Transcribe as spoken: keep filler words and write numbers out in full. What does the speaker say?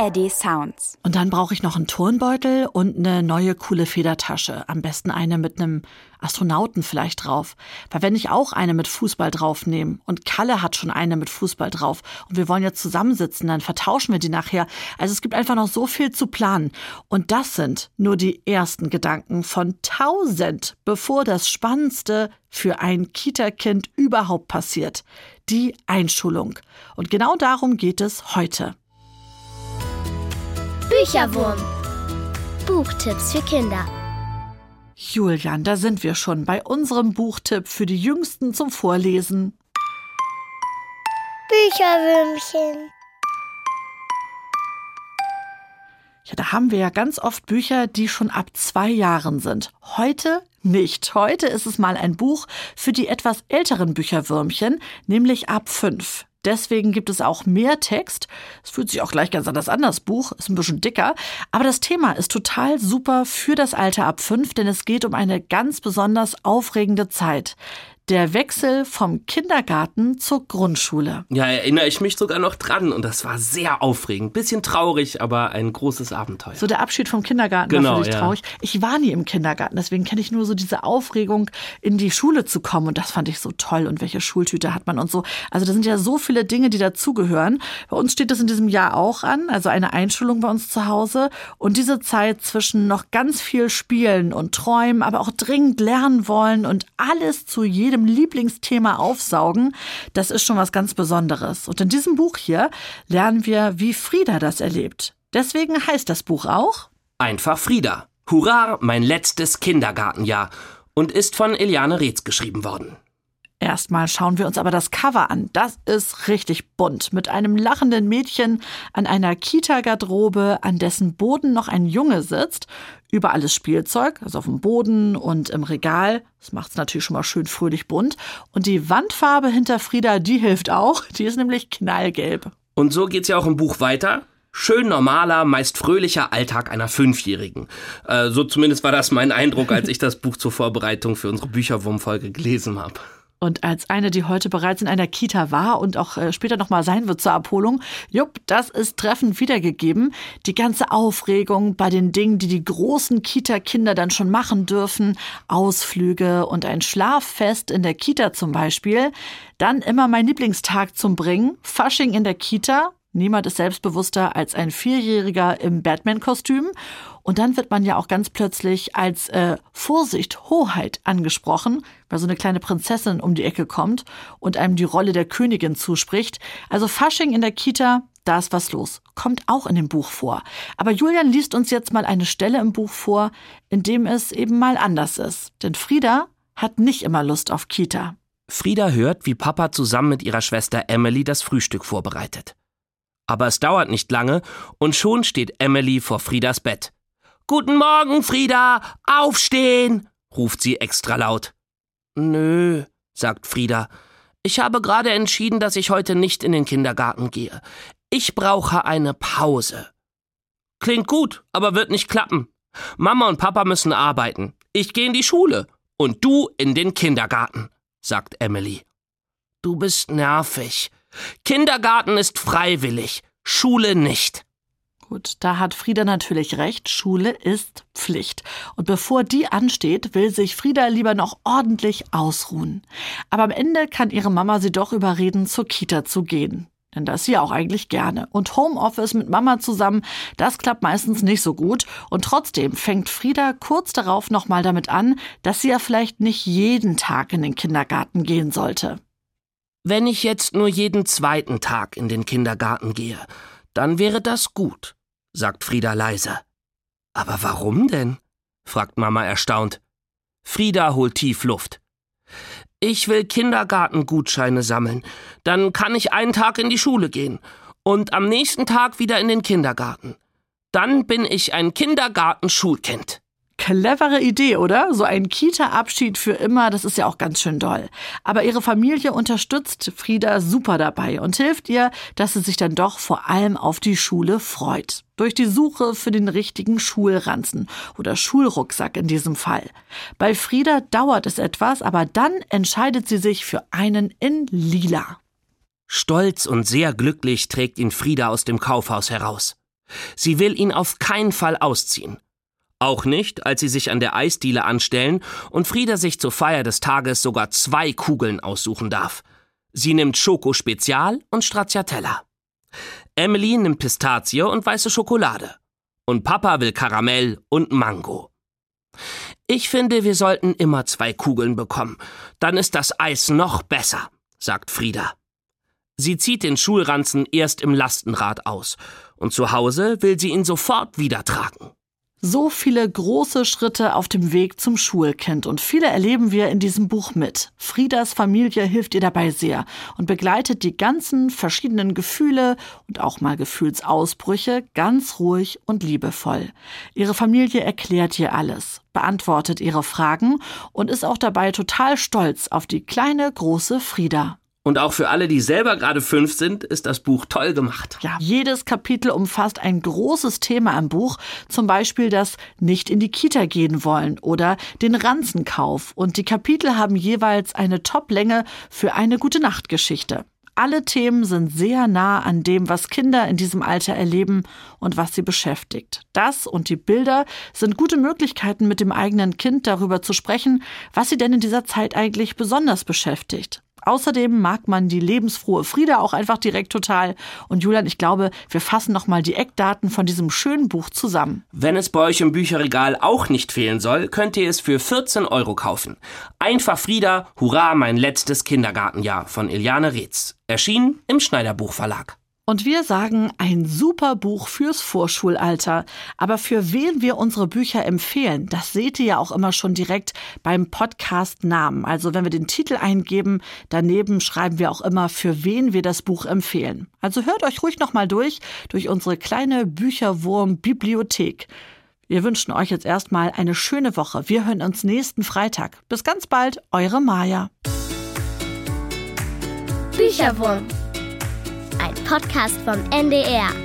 R D Sounds. Und dann brauche ich noch einen Turnbeutel und eine neue coole Federtasche. Am besten eine mit einem Astronauten vielleicht drauf. Weil wenn ich auch eine mit Fußball drauf nehme und Kalle hat schon eine mit Fußball drauf und wir wollen jetzt zusammensitzen, dann vertauschen wir die nachher. Also es gibt einfach noch so viel zu planen. Und das sind nur die ersten Gedanken von tausend, bevor das Spannendste für ein Kita-Kind überhaupt passiert. Die Einschulung. Und genau darum geht es heute. Bücherwurm. Buchtipps für Kinder. Julian, da sind wir schon bei unserem Buchtipp für die Jüngsten zum Vorlesen. Bücherwürmchen. Ja, da haben wir ja ganz oft Bücher, die schon ab zwei Jahren sind. Heute nicht. Heute ist es mal ein Buch für die etwas älteren Bücherwürmchen, nämlich ab fünf. Deswegen gibt es auch mehr Text. Es fühlt sich auch gleich ganz anders an, das Buch ist ein bisschen dicker. Aber das Thema ist total super für das Alter ab fünf, denn es geht um eine ganz besonders aufregende Zeit. Der Wechsel vom Kindergarten zur Grundschule. Ja, erinnere ich mich sogar noch dran. Und das war sehr aufregend. Bisschen traurig, aber ein großes Abenteuer. So der Abschied vom Kindergarten genau, war für dich ja. traurig. Ich war nie im Kindergarten, deswegen kenne ich nur so diese Aufregung, in die Schule zu kommen. Und das fand ich so toll. Und welche Schultüte hat man und so. Also da sind ja so viele Dinge, die dazugehören. Bei uns steht das in diesem Jahr auch an. Also eine Einschulung bei uns zu Hause. Und diese Zeit zwischen noch ganz viel Spielen und Träumen, aber auch dringend lernen wollen und alles zu jedem Lieblingsthema aufsaugen, das ist schon was ganz Besonderes. Und in diesem Buch hier lernen wir, wie Frieda das erlebt. Deswegen heißt das Buch auch Einfach Frieda. Hurra, mein letztes Kindergartenjahr. Und ist von Eliane Reetz geschrieben worden. Erstmal schauen wir uns aber das Cover an. Das ist richtig bunt. Mit einem lachenden Mädchen an einer Kita-Garderobe, an dessen Boden noch ein Junge sitzt. Überall ist Spielzeug, also auf dem Boden und im Regal. Das macht es natürlich schon mal schön fröhlich bunt. Und die Wandfarbe hinter Frieda, die hilft auch. Die ist nämlich knallgelb. Und so geht's ja auch im Buch weiter. Schön normaler, meist fröhlicher Alltag einer Fünfjährigen. Äh, so zumindest war das mein Eindruck, als ich das Buch zur Vorbereitung für unsere Bücherwurm-Folge gelesen habe. Und als eine, die heute bereits in einer Kita war und auch äh, später noch mal sein wird zur Abholung, jupp, das ist treffend wiedergegeben. Die ganze Aufregung bei den Dingen, die die großen Kita-Kinder dann schon machen dürfen, Ausflüge und ein Schlaffest in der Kita zum Beispiel. Dann immer mein Lieblingstag zum Bringen, Fasching in der Kita. Niemand ist selbstbewusster als ein Vierjähriger im Batman-Kostüm. Und dann wird man ja auch ganz plötzlich als äh, Vorsicht, Hoheit angesprochen, weil so eine kleine Prinzessin um die Ecke kommt und einem die Rolle der Königin zuspricht. Also Fasching in der Kita, da ist was los. Kommt auch in dem Buch vor. Aber Julian liest uns jetzt mal eine Stelle im Buch vor, in dem es eben mal anders ist. Denn Frieda hat nicht immer Lust auf Kita. Frieda hört, wie Papa zusammen mit ihrer Schwester Emily das Frühstück vorbereitet. Aber es dauert nicht lange und schon steht Emily vor Friedas Bett. »Guten Morgen, Frieda! Aufstehen!« ruft sie extra laut. »Nö«, sagt Frieda. »Ich habe gerade entschieden, dass ich heute nicht in den Kindergarten gehe. Ich brauche eine Pause.« »Klingt gut, aber wird nicht klappen. Mama und Papa müssen arbeiten. Ich gehe in die Schule und du in den Kindergarten«, sagt Emily. »Du bist nervig. Kindergarten ist freiwillig, Schule nicht.« Gut, da hat Frieda natürlich recht. Schule ist Pflicht. Und bevor die ansteht, will sich Frieda lieber noch ordentlich ausruhen. Aber am Ende kann ihre Mama sie doch überreden, zur Kita zu gehen. Denn das sie auch eigentlich gerne. Und Homeoffice mit Mama zusammen, das klappt meistens nicht so gut. Und trotzdem fängt Frieda kurz darauf nochmal damit an, dass sie ja vielleicht nicht jeden Tag in den Kindergarten gehen sollte. »Wenn ich jetzt nur jeden zweiten Tag in den Kindergarten gehe, dann wäre das gut«, sagt Frieda leise. »Aber warum denn?«, fragt Mama erstaunt. Frieda holt tief Luft. »Ich will Kindergartengutscheine sammeln. Dann kann ich einen Tag in die Schule gehen und am nächsten Tag wieder in den Kindergarten. Dann bin ich ein Kindergartenschulkind.« Clevere Idee, oder? So ein Kita-Abschied für immer, das ist ja auch ganz schön doll. Aber ihre Familie unterstützt Frieda super dabei und hilft ihr, dass sie sich dann doch vor allem auf die Schule freut. Durch die Suche für den richtigen Schulranzen oder Schulrucksack in diesem Fall. Bei Frieda dauert es etwas, aber dann entscheidet sie sich für einen in Lila. Stolz und sehr glücklich trägt ihn Frieda aus dem Kaufhaus heraus. Sie will ihn auf keinen Fall ausziehen. Auch nicht, als sie sich an der Eisdiele anstellen und Frieda sich zur Feier des Tages sogar zwei Kugeln aussuchen darf. Sie nimmt Schoko Spezial und Stracciatella. Emily nimmt Pistazie und weiße Schokolade. Und Papa will Karamell und Mango. Ich finde, wir sollten immer zwei Kugeln bekommen. Dann ist das Eis noch besser, sagt Frieda. Sie zieht den Schulranzen erst im Lastenrad aus. Und zu Hause will sie ihn sofort wieder tragen. So viele große Schritte auf dem Weg zum Schulkind und viele erleben wir in diesem Buch mit. Friedas Familie hilft ihr dabei sehr und begleitet die ganzen verschiedenen Gefühle und auch mal Gefühlsausbrüche ganz ruhig und liebevoll. Ihre Familie erklärt ihr alles, beantwortet ihre Fragen und ist auch dabei total stolz auf die kleine, große Frieda. Und auch für alle, die selber gerade fünf sind, ist das Buch toll gemacht. Ja, jedes Kapitel umfasst ein großes Thema im Buch, zum Beispiel das nicht in die Kita gehen wollen oder den Ranzenkauf. Und die Kapitel haben jeweils eine Top-Länge für eine Gute-Nacht-Geschichte. Alle Themen sind sehr nah an dem, was Kinder in diesem Alter erleben und was sie beschäftigt. Das und die Bilder sind gute Möglichkeiten, mit dem eigenen Kind darüber zu sprechen, was sie denn in dieser Zeit eigentlich besonders beschäftigt. Außerdem mag man die lebensfrohe Frieda auch einfach direkt total. Und Julian, ich glaube, wir fassen nochmal die Eckdaten von diesem schönen Buch zusammen. Wenn es bei euch im Bücherregal auch nicht fehlen soll, könnt ihr es für vierzehn Euro kaufen. Einfach Frieda, hurra, mein letztes Kindergartenjahr von Iliane Reetz. Erschienen im Schneiderbuch-Verlag. Und wir sagen, ein super Buch fürs Vorschulalter. Aber für wen wir unsere Bücher empfehlen, das seht ihr ja auch immer schon direkt beim Podcast-Namen. Also wenn wir den Titel eingeben, daneben schreiben wir auch immer, für wen wir das Buch empfehlen. Also hört euch ruhig nochmal durch, durch unsere kleine Bücherwurm-Bibliothek. Wir wünschen euch jetzt erstmal eine schöne Woche. Wir hören uns nächsten Freitag. Bis ganz bald, eure Maja. Bücherwurm. Ein Podcast vom N D R.